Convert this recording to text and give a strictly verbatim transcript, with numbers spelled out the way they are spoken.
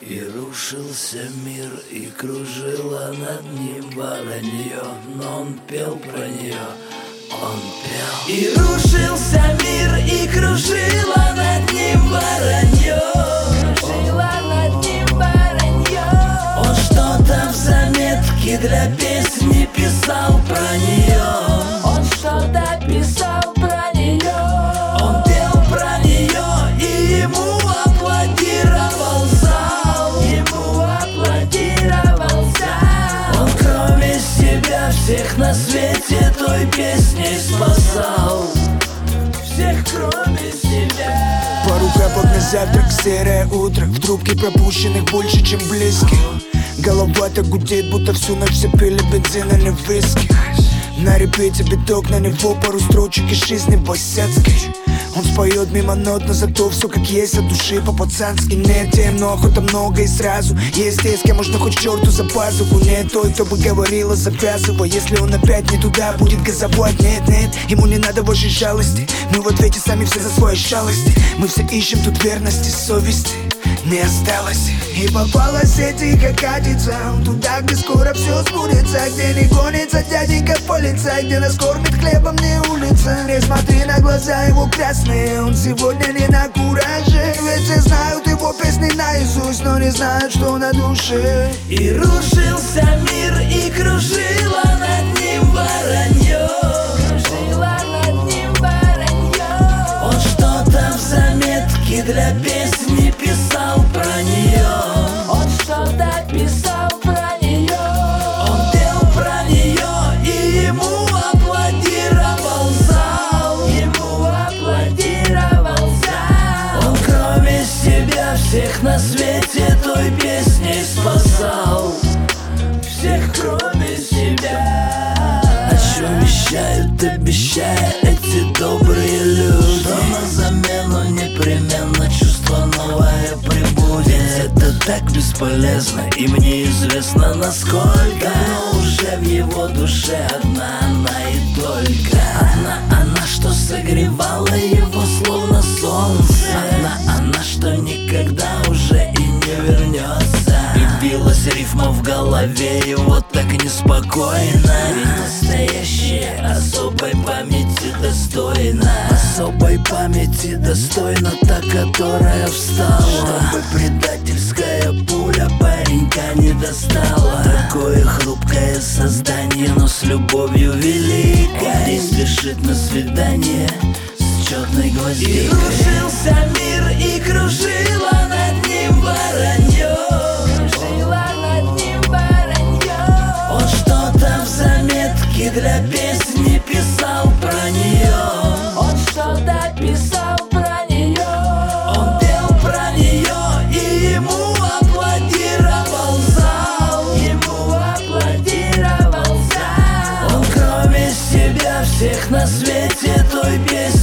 И рушился мир, и кружило над ним воронье, но он пел про нее, он пел. И рушился мир, и кружило над ним воронье, кружило над ним воронье. Он что-то в заметке для песни писал про нее, он что-то писал про нее. Он пел про нее, и ему аплодировал зал, ему аплодировал зал. Он кроме себя всех на свете той песней спасал, всех кроме себя. Пару капок на завтрак, серое утро. В трубке пропущенных больше, чем близких. Голова так гудит, будто всю ночь все пили бензин или виски. На репите биток, на него пару строчек из жизни босяцкой. Он споет мимо нот, но зато все как есть от души по-пацански. Нет тем, но охота много и сразу. Есть те, с кем можно хоть черту за пазуху. Нет той, кто бы говорила завязывай. Если он опять не туда будет газовать. Нет, нет, ему не надо вашей жалости. Мы в ответе сами все за свои шалости. Мы все ищем тут верности, совести не осталось. И попала в сети, как катится туда, где скоро все сбудется, где не гонится дяденька полиция, где нас кормит хлебом не улица. Не смотри на глаза его красные, он сегодня не на кураже. Ведь все знают его песни наизусть, но не знают, что на душе. И рушился мир, и кружило над ним воронье, кружило над ним воронье. Он что-то в заметке для песни писал про нее, он что-то писал про нее. Он пел про нее, и ему аплодировал зал, ему аплодировал зал. Он кроме себя всех на свете той песней спасал, всех кроме себя. О чем вещают, обещая эти добрые люди, что на замену непременно чувство новое прибудет. Это так бесполезно, и мне известно насколько. Но уже в его душе одна она и только одна она, что согревала его словно солнце. Одна она, что никогда уже и не вернется. И билась рифма в голове его так неспокойно. Ведь настоящее особой памяти достойна, особой памяти достойна та, которая встала, чтобы предательская пуля паренька не достала. Такое хрупкое создание, но с любовью великой. И спешит на свидание с четной гвоздикой. И рушился мир, и кружило над ним воронье, кружило над ним воронье. Он что-то в заметке для песни писал про нее, он что-то писал про нее. Он пел про нее, и ему аплодировал зал, ему аплодировал зал. Он кроме себя всех на свете той песни